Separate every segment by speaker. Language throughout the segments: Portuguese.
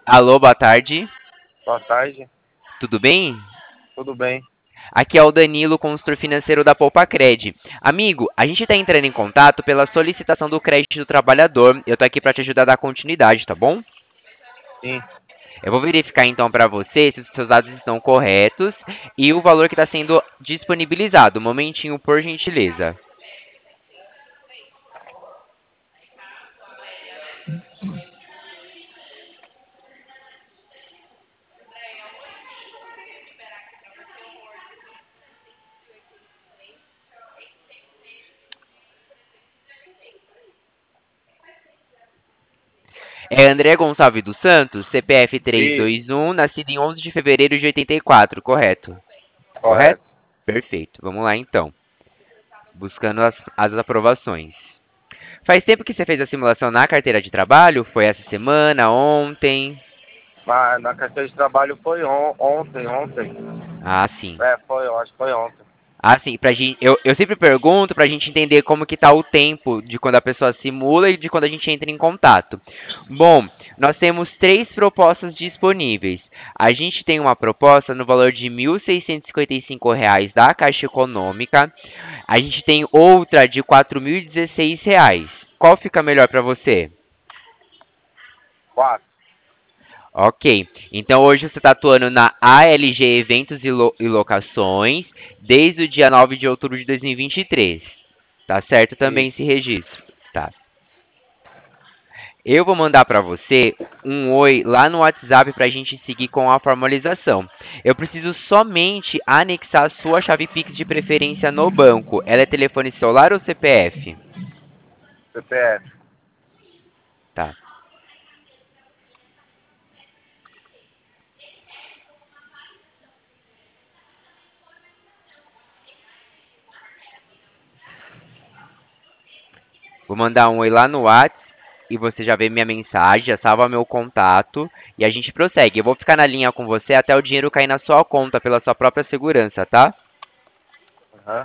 Speaker 1: Alô, boa tarde.
Speaker 2: Boa tarde,
Speaker 1: Tudo bem?
Speaker 2: tudo bem?
Speaker 1: Aqui é o Danilo, consultor financeiro da Poupacred. Amigo, a gente está entrando em contato pela solicitação do crédito do trabalhador. Eu tô aqui para te ajudar a dar continuidade, tá bom?
Speaker 2: Sim.
Speaker 1: Eu vou verificar então para você se os seus dados estão corretos e o valor que está sendo disponibilizado. Um momentinho, por gentileza. É André Gonçalves dos Santos, CPF
Speaker 2: Isso,
Speaker 1: 321, nascido em 11 de fevereiro de 84, correto? Correto?
Speaker 2: correto.
Speaker 1: Perfeito. Vamos lá então. Buscando as aprovações. Faz tempo que você fez a simulação na carteira de trabalho? Foi essa semana, ontem?
Speaker 2: Mas na carteira de trabalho foi ontem.
Speaker 1: Ah, sim.
Speaker 2: Eu acho que foi ontem.
Speaker 1: Ah, sim. Eu sempre pergunto pra gente entender como que tá o tempo de quando a pessoa simula e de quando a gente entra em contato. Bom, nós temos três propostas disponíveis. A gente tem uma proposta no valor de R$ 1.655 da Caixa Econômica. A gente tem outra de R$ 4.016. Qual fica melhor para você?
Speaker 2: Quatro.
Speaker 1: Ok. Então hoje você está atuando na ALG Eventos e Locações desde o dia 9 de outubro de 2023. Tá certo também
Speaker 2: Isso.
Speaker 1: esse registro. Tá. Eu vou mandar para você um oi lá no WhatsApp para a gente seguir com a formalização. Eu preciso somente anexar a sua chave Pix de preferência no banco. Ela é telefone celular ou CPF?
Speaker 2: CPF.
Speaker 1: Tá. Vou mandar um oi lá no Whats e você já vê minha mensagem, já salva meu contato e a gente prossegue. Eu vou ficar na linha com você até o dinheiro cair na sua conta pela sua própria segurança, tá?
Speaker 2: Aham.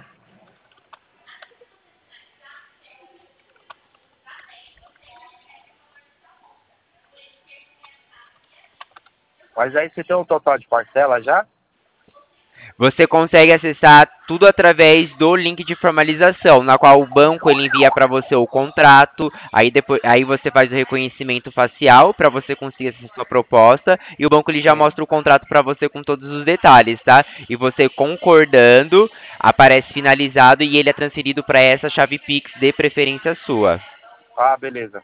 Speaker 2: Mas aí você tem um total de parcela já?
Speaker 1: Você consegue acessar tudo através do link de formalização, na qual o banco ele envia para você o contrato, aí você faz o reconhecimento facial para você conseguir acessar sua proposta e o banco ele já
Speaker 2: Sim.
Speaker 1: mostra o contrato para você com todos os detalhes, tá? E você concordando, aparece finalizado e ele é transferido para essa chave Pix de preferência sua.
Speaker 2: Ah, beleza.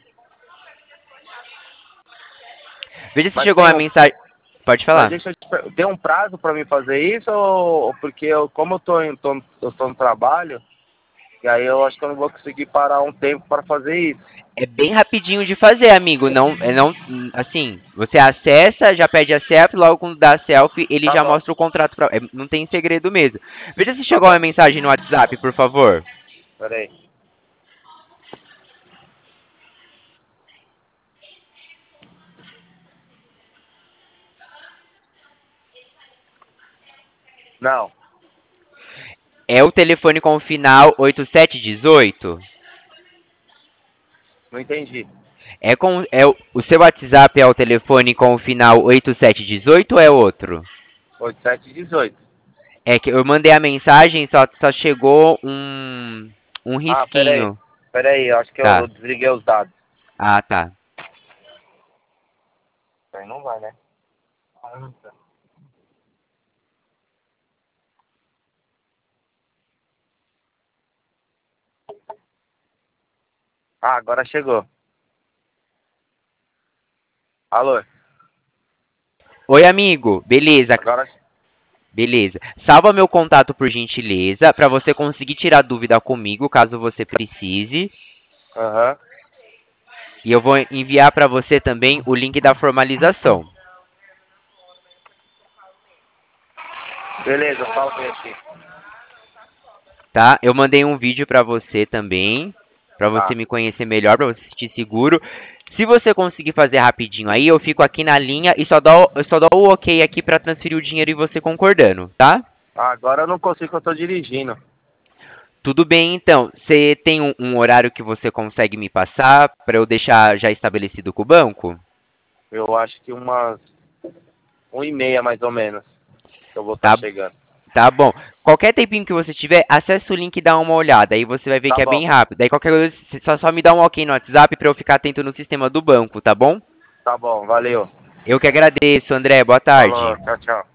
Speaker 1: Veja se
Speaker 2: Mas
Speaker 1: chegou
Speaker 2: tem
Speaker 1: uma
Speaker 2: um,
Speaker 1: mensagem. Pode
Speaker 2: mas
Speaker 1: falar.
Speaker 2: deixa eu tem um prazo para mim fazer isso ou porque como eu tô no trabalho, e aí eu acho que eu não vou conseguir parar um tempo para fazer isso.
Speaker 1: É bem rapidinho de fazer, amigo. Não, assim, você acessa, já pede a selfie, logo quando dá a selfie, ele
Speaker 2: Tá
Speaker 1: já
Speaker 2: bom.
Speaker 1: mostra o contrato não tem segredo mesmo. Veja se
Speaker 2: Tá
Speaker 1: chegou uma
Speaker 2: bom.
Speaker 1: mensagem no WhatsApp, por favor.
Speaker 2: Peraí. Não,
Speaker 1: É o telefone com o final 8718?
Speaker 2: não entendi.
Speaker 1: O seu WhatsApp é o telefone com o final 8718 ou é outro?
Speaker 2: 8718.
Speaker 1: É que eu mandei a mensagem, só chegou um
Speaker 2: Ah, peraí.
Speaker 1: risquinho.
Speaker 2: Peraí, eu acho que eu
Speaker 1: Tá.
Speaker 2: desliguei os dados.
Speaker 1: Ah, tá.
Speaker 2: Aí não vai, né? Ah, tá. Ah, agora chegou. Alô?
Speaker 1: Oi, amigo. Beleza.
Speaker 2: Agora.
Speaker 1: Beleza. Salva meu contato por gentileza, para você conseguir tirar dúvida comigo, caso você precise.
Speaker 2: Aham.
Speaker 1: E eu vou enviar para você também o link da formalização,
Speaker 2: Beleza, eu salvei aqui.
Speaker 1: tá? Eu mandei um vídeo para você também, para você
Speaker 2: Tá.
Speaker 1: me conhecer melhor, para você se sentir seguro. Se você conseguir fazer rapidinho aí, eu fico aqui na linha e eu só dou o ok aqui para transferir o dinheiro e você concordando, tá?
Speaker 2: Agora eu não consigo, que eu tô dirigindo.
Speaker 1: Tudo bem, então. Você tem um horário que você consegue me passar para eu deixar já estabelecido com o banco?
Speaker 2: Eu acho que umas 1h30 mais ou menos. Que eu vou estar
Speaker 1: Tá,
Speaker 2: chegando.
Speaker 1: tá bom. Qualquer tempinho que você tiver, acessa o link e dá uma olhada. Aí você vai ver
Speaker 2: Tá
Speaker 1: que é
Speaker 2: bom,
Speaker 1: bem rápido. Aí qualquer coisa, você só me dá um ok no WhatsApp pra eu ficar atento no sistema do banco, tá bom?
Speaker 2: tá bom, valeu.
Speaker 1: Eu que agradeço, André. Boa tarde.
Speaker 2: Falou, tchau, tchau.